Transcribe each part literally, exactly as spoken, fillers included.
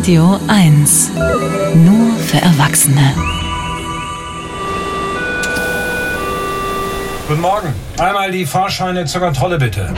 Radio eins. Nur für Erwachsene. Guten Morgen. Einmal die Fahrscheine zur Kontrolle, bitte.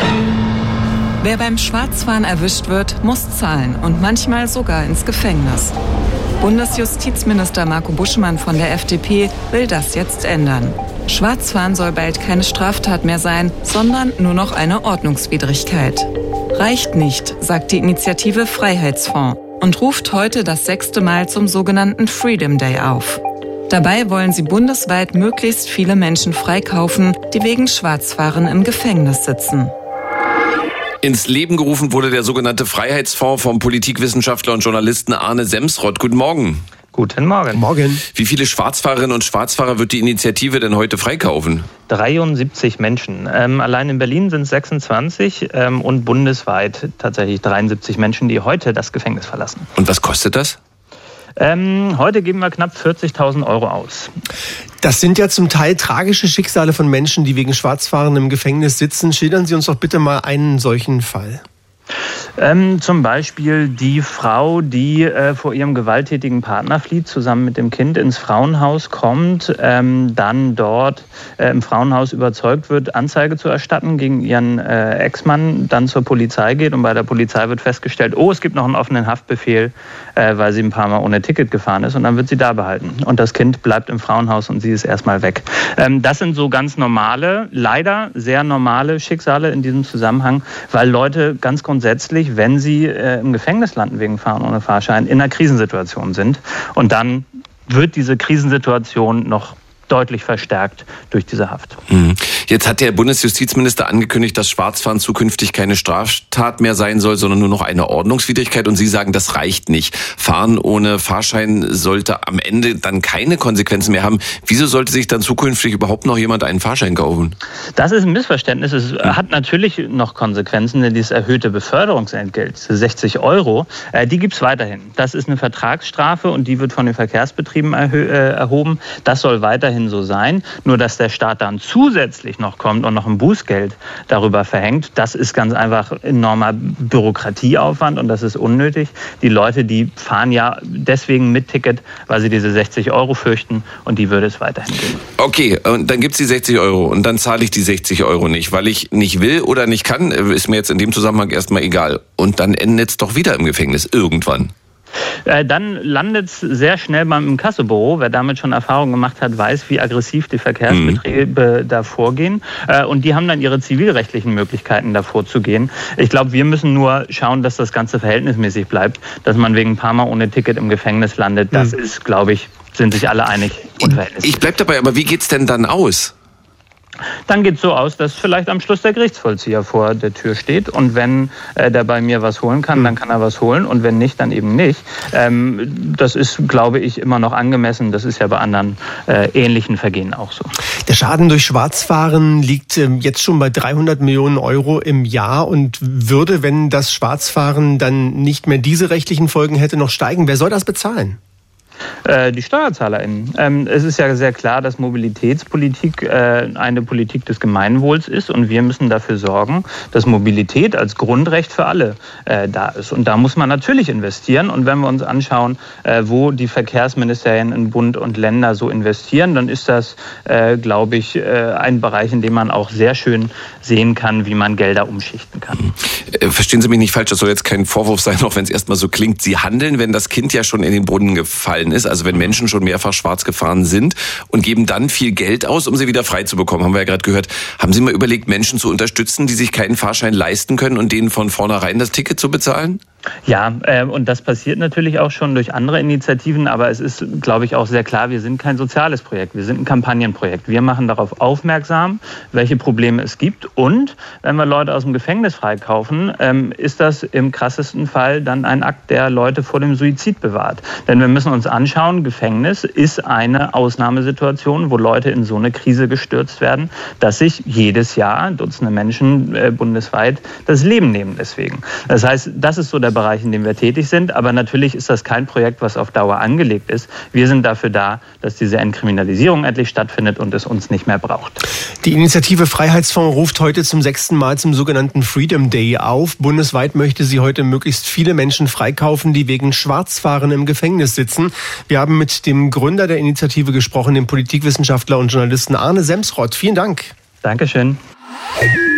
Wer beim Schwarzfahren erwischt wird, muss zahlen und manchmal sogar ins Gefängnis. Bundesjustizminister Marco Buschmann von der F D P will das jetzt ändern. Schwarzfahren soll bald keine Straftat mehr sein, sondern nur noch eine Ordnungswidrigkeit. Reicht nicht, sagt die Initiative Freiheitsfonds und ruft heute das sechste Mal zum sogenannten Freedom Day auf. Dabei wollen sie bundesweit möglichst viele Menschen freikaufen, die wegen Schwarzfahren im Gefängnis sitzen. Ins Leben gerufen wurde der sogenannte Freiheitsfonds vom Politikwissenschaftler und Journalisten Arne Semsrott. Guten Morgen. Guten Morgen. Morgen. Wie viele Schwarzfahrerinnen und Schwarzfahrer wird die Initiative denn heute freikaufen? dreiundsiebzig Menschen. Ähm, allein in Berlin sind es sechsundzwanzig ähm, und bundesweit tatsächlich dreiundsiebzig Menschen, die heute das Gefängnis verlassen. Und was kostet das? Ähm, heute geben wir knapp vierzigtausend Euro aus. Das sind ja zum Teil tragische Schicksale von Menschen, die wegen Schwarzfahren im Gefängnis sitzen. Schildern Sie uns doch bitte mal einen solchen Fall. Ähm, zum Beispiel die Frau, die äh, vor ihrem gewalttätigen Partner flieht, zusammen mit dem Kind ins Frauenhaus kommt, ähm, dann dort äh, im Frauenhaus überzeugt wird, Anzeige zu erstatten gegen ihren äh, Ex-Mann, dann zur Polizei geht und bei der Polizei wird festgestellt, oh, es gibt noch einen offenen Haftbefehl, äh, weil sie ein paar Mal ohne Ticket gefahren ist und dann wird sie da behalten. Und das Kind bleibt im Frauenhaus und sie ist erstmal weg. Ähm, das sind so ganz normale, leider sehr normale Schicksale in diesem Zusammenhang, weil Leute ganz grundsätzlich, wenn sie äh, im Gefängnis landen wegen Fahren ohne Fahrschein, in einer Krisensituation sind. Und dann wird diese Krisensituation noch deutlich verstärkt durch diese Haft. Jetzt hat der Bundesjustizminister angekündigt, dass Schwarzfahren zukünftig keine Straftat mehr sein soll, sondern nur noch eine Ordnungswidrigkeit. Und Sie sagen, das reicht nicht. Fahren ohne Fahrschein sollte am Ende dann keine Konsequenzen mehr haben. Wieso sollte sich dann zukünftig überhaupt noch jemand einen Fahrschein kaufen? Das ist ein Missverständnis. Es hm. hat natürlich noch Konsequenzen, denn dieses erhöhte Beförderungsentgelt, diese sechzig Euro, äh, die gibt es weiterhin. Das ist eine Vertragsstrafe und die wird von den Verkehrsbetrieben erhö- äh, erhoben. Das soll weiterhin so sein. Nur, dass der Staat dann zusätzlich noch kommt und noch ein Bußgeld darüber verhängt, das ist ganz einfach enormer Bürokratieaufwand und das ist unnötig. Die Leute, die fahren ja deswegen mit Ticket, weil sie diese sechzig Euro fürchten und die würde es weiterhin geben. Okay, und dann gibt es die sechzig Euro und dann zahle ich die sechzig Euro nicht, weil ich nicht will oder nicht kann, ist mir jetzt in dem Zusammenhang erstmal egal. Und dann endet es doch wieder im Gefängnis irgendwann. Äh, dann landet es sehr schnell beim Inkassobüro. Wer damit schon Erfahrung gemacht hat, weiß, wie aggressiv die Verkehrsbetriebe mhm. da vorgehen. Äh, und die haben dann ihre zivilrechtlichen Möglichkeiten, da vorzugehen. Ich glaube, wir müssen nur schauen, dass das Ganze verhältnismäßig bleibt. Dass man wegen ein paar Mal ohne Ticket im Gefängnis landet, das mhm. ist, glaube ich, sind sich alle einig. Ich, ich bleib dabei, aber wie geht's denn dann aus? Dann geht es so aus, dass vielleicht am Schluss der Gerichtsvollzieher vor der Tür steht und wenn äh, der bei mir was holen kann, dann kann er was holen und wenn nicht, dann eben nicht. Ähm, das ist, glaube ich, immer noch angemessen. Das ist ja bei anderen äh, ähnlichen Vergehen auch so. Der Schaden durch Schwarzfahren liegt ähm, jetzt schon bei dreihundert Millionen Euro im Jahr und würde, wenn das Schwarzfahren dann nicht mehr diese rechtlichen Folgen hätte, noch steigen. Wer soll das bezahlen? Die SteuerzahlerInnen. Ähm, es ist ja sehr klar, dass Mobilitätspolitik äh, eine Politik des Gemeinwohls ist und wir müssen dafür sorgen, dass Mobilität als Grundrecht für alle äh, da ist. Und da muss man natürlich investieren. Und wenn wir uns anschauen, äh, wo die Verkehrsministerien in Bund und Länder so investieren, dann ist das, äh, glaube ich, äh, ein Bereich, in dem man auch sehr schön sehen kann, wie man Gelder umschichten kann. Verstehen Sie mich nicht falsch, das soll jetzt kein Vorwurf sein, auch wenn es erstmal so klingt. Sie handeln, wenn das Kind ja schon in den Brunnen gefallen ist, also wenn Menschen schon mehrfach schwarz gefahren sind und geben dann viel Geld aus, um sie wieder frei zu bekommen, haben wir ja gerade gehört. Haben Sie mal überlegt, Menschen zu unterstützen, die sich keinen Fahrschein leisten können und denen von vornherein das Ticket zu bezahlen? Ja, äh, und das passiert natürlich auch schon durch andere Initiativen, aber es ist, glaube ich, auch sehr klar, wir sind kein soziales Projekt, wir sind ein Kampagnenprojekt. Wir machen darauf aufmerksam, welche Probleme es gibt und wenn wir Leute aus dem Gefängnis freikaufen, ähm, ist das im krassesten Fall dann ein Akt, der Leute vor dem Suizid bewahrt. Denn wir müssen uns anschauen, Gefängnis ist eine Ausnahmesituation, wo Leute in so eine Krise gestürzt werden, dass sich jedes Jahr Dutzende Menschen äh, bundesweit das Leben nehmen deswegen. Das heißt, das ist so der Bereich, Bereich, in dem wir tätig sind. Aber natürlich ist das kein Projekt, was auf Dauer angelegt ist. Wir sind dafür da, dass diese Entkriminalisierung endlich stattfindet und es uns nicht mehr braucht. Die Initiative Freiheitsfonds ruft heute zum sechsten Mal zum sogenannten Freedom Day auf. Bundesweit möchte sie heute möglichst viele Menschen freikaufen, die wegen Schwarzfahren im Gefängnis sitzen. Wir haben mit dem Gründer der Initiative gesprochen, dem Politikwissenschaftler und Journalisten Arne Semsrott. Vielen Dank. Dankeschön.